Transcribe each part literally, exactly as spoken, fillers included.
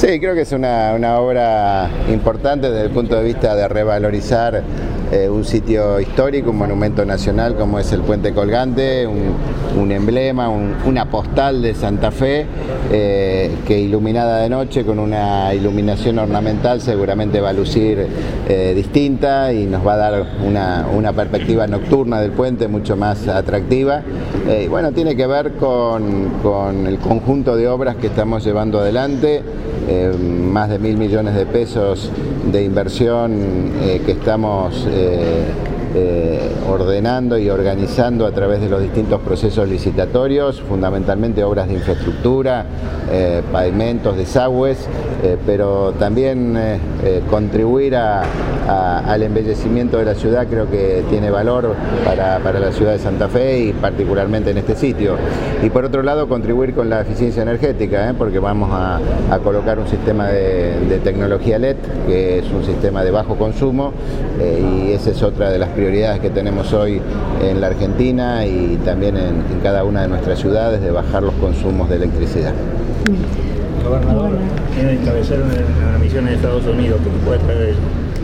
Sí, creo que es una, una obra importante desde el punto de vista de revalorizar eh, un sitio histórico, un monumento nacional como es el Puente Colgante, un, un emblema, un, una postal de Santa Fe eh, que iluminada de noche con una iluminación ornamental seguramente va a lucir eh, distinta y nos va a dar una, una perspectiva nocturna del puente mucho más atractiva. Eh, y bueno, tiene que ver con, con el conjunto de obras que estamos llevando adelante. Eh, más de mil millones de pesos de inversión eh, que estamos eh, eh, ordenando y organizando a través de los distintos procesos licitatorios, fundamentalmente obras de infraestructura, eh, pavimentos, desagües, eh, pero también eh, eh, contribuir a, a, al embellecimiento de la ciudad creo que tiene valor para, para la ciudad de Santa Fe y particularmente en este sitio. Y por otro lado contribuir con la eficiencia energética, ¿eh? porque vamos a, a colocar un sistema de, de tecnología L E D, que es un sistema de bajo consumo, eh, y esa es otra de las prioridades que tenemos hoy en la Argentina y también en, en cada una de nuestras ciudades, de bajar los consumos de electricidad. Gobernador, tiene que encabezar una, una misión en Estados Unidos, ¿qué puede traer de eso?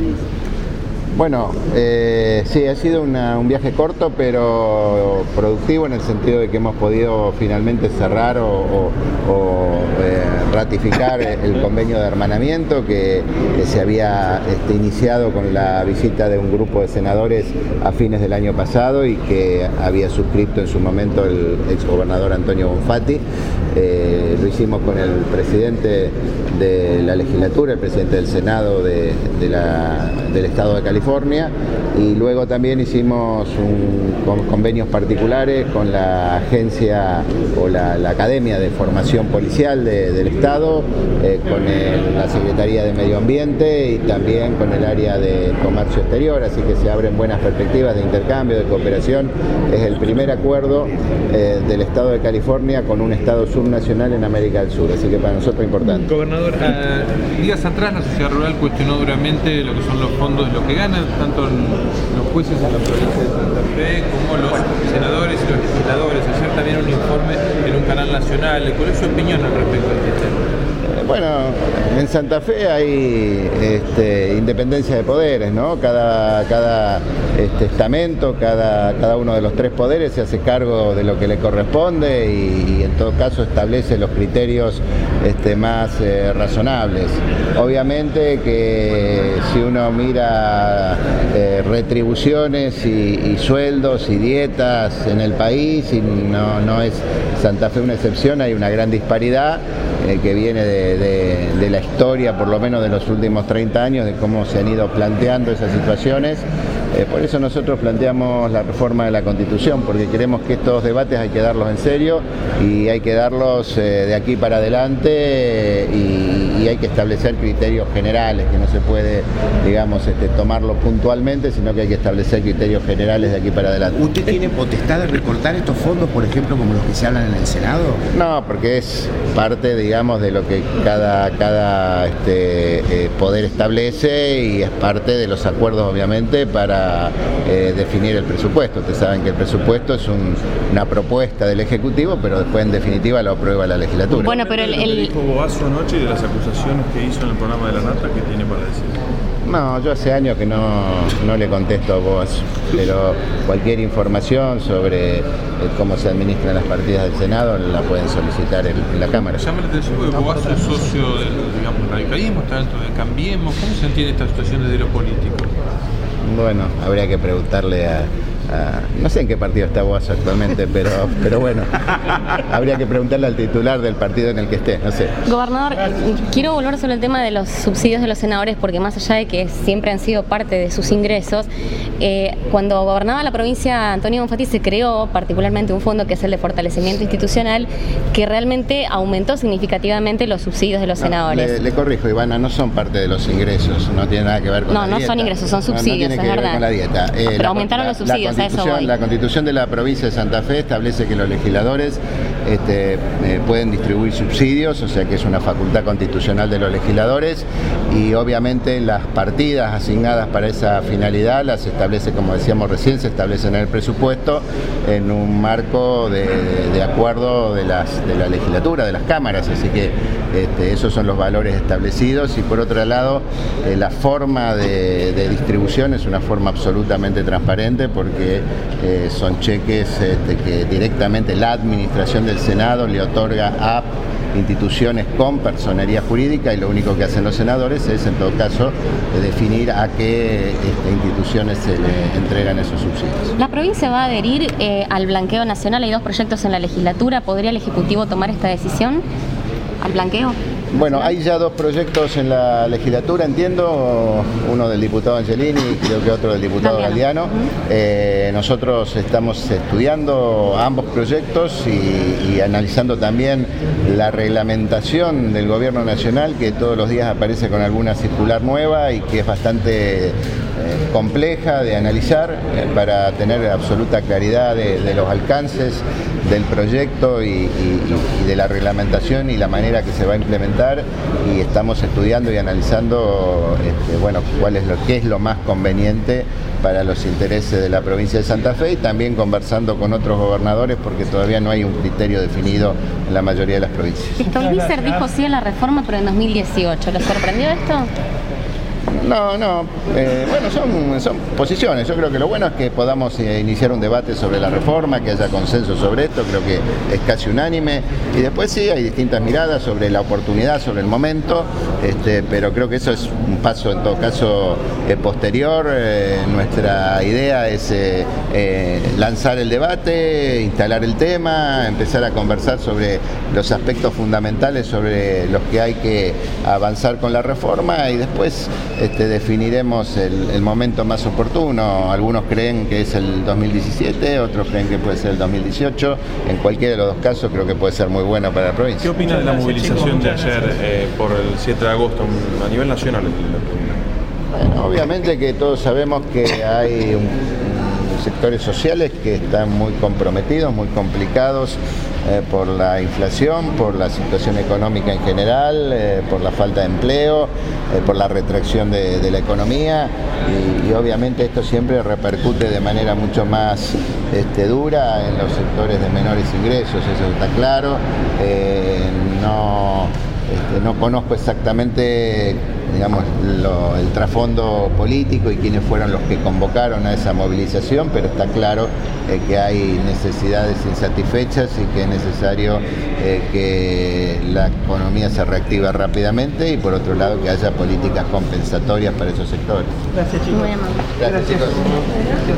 Bueno, eh, sí, ha sido una, un viaje corto pero productivo en el sentido de que hemos podido finalmente cerrar o, o, o eh, ratificar el convenio de hermanamiento que, que se había este, iniciado con la visita de un grupo de senadores a fines del año pasado y que había suscrito en su momento el exgobernador Antonio Bonfatti. Eh, lo hicimos con el presidente de la legislatura, el presidente del Senado de, de la, del Estado de California, y luego también hicimos un, con convenios particulares con la agencia o la, la Academia de Formación Policial de, del Estado, eh, con el, la Secretaría de Medio Ambiente y también con el área de Comercio Exterior, así que se abren buenas perspectivas de intercambio, de cooperación. Es el primer acuerdo eh, del Estado de California con un Estado subnacional en América del Sur, así que para nosotros es importante. Gobernador, uh, días atrás la sociedad rural cuestionó duramente lo que son los fondos de lo que ganan, tanto los jueces en la provincia de Santa Fe como los senadores y los legisladores. Ayer también un informe en un canal nacional. ¿Cuál es su opinión al respecto de este tema? Bueno, en Santa Fe hay este, independencia de poderes, ¿no? Cada, cada este, estamento, cada, cada uno de los tres poderes se hace cargo de lo que le corresponde y, y en todo caso establece los criterios este, más eh, razonables. Obviamente que si uno mira eh, retribuciones y, y sueldos y dietas en el país, y no, no es Santa Fe una excepción, hay una gran disparidad eh, que viene de, de, de la historia, por lo menos de los últimos treinta años, de cómo se han ido planteando esas situaciones. Eh, por eso nosotros planteamos la reforma de la Constitución, porque creemos que estos debates hay que darlos en serio y hay que darlos eh, de aquí para adelante eh, y, y hay que establecer criterios generales, que no se puede, digamos, este, tomarlo puntualmente, sino que hay que establecer criterios generales de aquí para adelante. ¿Usted tiene potestad de recortar estos fondos, por ejemplo, como los que se hablan en el Senado? No, porque es parte, digamos, de lo que cada, cada este, eh, poder establece y es parte de los acuerdos, obviamente, para Eh, definir el presupuesto. Ustedes saben que el presupuesto es un, una propuesta del Ejecutivo, pero después en definitiva lo aprueba la legislatura. Bueno, pero el, el... dijo Boazo anoche de las acusaciones que hizo en el programa de La Nata, ¿qué tiene para decir? No, yo hace años que no, no le contesto a Boazo, pero cualquier información sobre eh, cómo se administran las partidas del Senado la pueden solicitar en, en la Cámara. Llama la atención porque Boazo es socio del, digamos, radicalismo, está dentro de Cambiemos. ¿Cómo se entiende esta situación desde lo político? Bueno, habría que preguntarle a, a... no sé en qué partido está Boazo actualmente, pero, pero bueno, habría que preguntarle al titular del partido en el que esté, no sé. Gobernador, quiero volver sobre el tema de los subsidios de los senadores, porque más allá de que siempre han sido parte de sus ingresos, eh, cuando gobernaba la provincia Antonio Bonfatti se creó particularmente un fondo que es el de fortalecimiento institucional, que realmente aumentó significativamente los subsidios de los no, senadores. Le, le corrijo, Ivana, no son parte de los ingresos, no tiene nada que ver con no, la no dieta. No, no son ingresos, son subsidios, no, no tiene es que verdad. ver con la dieta. Eh, pero la, aumentaron la, los subsidios, la a eso voy. La Constitución de la provincia de Santa Fe establece que los legisladores este, eh, pueden distribuir subsidios, o sea que es una facultad constitucional de los legisladores, y obviamente las partidas asignadas para esa finalidad las establece, como decíamos recién, se establecen en el presupuesto en un marco de, de, de acuerdo de, las, de la legislatura, de las cámaras, así que este, esos son los valores establecidos, y por otro lado eh, la forma de, de distribución es una forma absolutamente transparente, porque eh, son cheques este, que directamente la administración del Senado le otorga a instituciones con personería jurídica, y lo único que hacen los senadores es, en todo caso, definir a qué este, instituciones se le entregan esos subsidios. La provincia va a adherir eh, al blanqueo nacional. Hay dos proyectos en la legislatura. ¿Podría el Ejecutivo tomar esta decisión? ¿Al blanqueo? Bueno, hay ya dos proyectos en la legislatura, entiendo, uno del diputado Angelini y creo que otro del diputado Galdiano. Eh, nosotros estamos estudiando ambos proyectos y, y analizando también la reglamentación del gobierno nacional, que todos los días aparece con alguna circular nueva y que es bastante eh, compleja de analizar eh, para tener absoluta claridad de, de los alcances del proyecto y, y, y de la reglamentación y la manera que se va a implementar, y estamos estudiando y analizando este, bueno, cuál es lo que es lo más conveniente para los intereses de la provincia de Santa Fe, y también conversando con otros gobernadores, porque todavía no hay un criterio definido en la mayoría de las provincias. Stolbizer dijo sí a la reforma, pero en dos mil dieciocho. ¿Lo sorprendió esto? No, no, eh, bueno, son, son posiciones. Yo creo que lo bueno es que podamos eh, iniciar un debate sobre la reforma, que haya consenso sobre esto, creo que es casi unánime, y después sí hay distintas miradas sobre la oportunidad, sobre el momento, este, pero creo que eso es un paso en todo caso eh, posterior. Eh, nuestra idea es eh, eh, lanzar el debate, instalar el tema, empezar a conversar sobre los aspectos fundamentales sobre los que hay que avanzar con la reforma, y después Este, definiremos el, el momento más oportuno. Algunos creen que es el dos mil diecisiete, otros creen que puede ser el dos mil dieciocho. En cualquiera de los dos casos creo que puede ser muy bueno para la provincia. ¿Qué opina de la movilización de ayer eh, por el siete de agosto a nivel nacional? Bueno, obviamente que todos sabemos que hay un, un sectores sociales que están muy comprometidos, muy complicados eh, por la inflación, por la situación económica en general, eh, por la falta de empleo, eh, por la retracción de, de la economía, y, y obviamente esto siempre repercute de manera mucho más este, dura en los sectores de menores ingresos, eso está claro. Eh, no, este, no conozco exactamente, digamos, lo, el trasfondo político y quiénes fueron los que convocaron a esa movilización, pero está claro eh, que hay necesidades insatisfechas y que es necesario eh, que la economía se reactive rápidamente, y por otro lado que haya políticas compensatorias para esos sectores. Gracias, chicos. Muy amable. Gracias, chicos.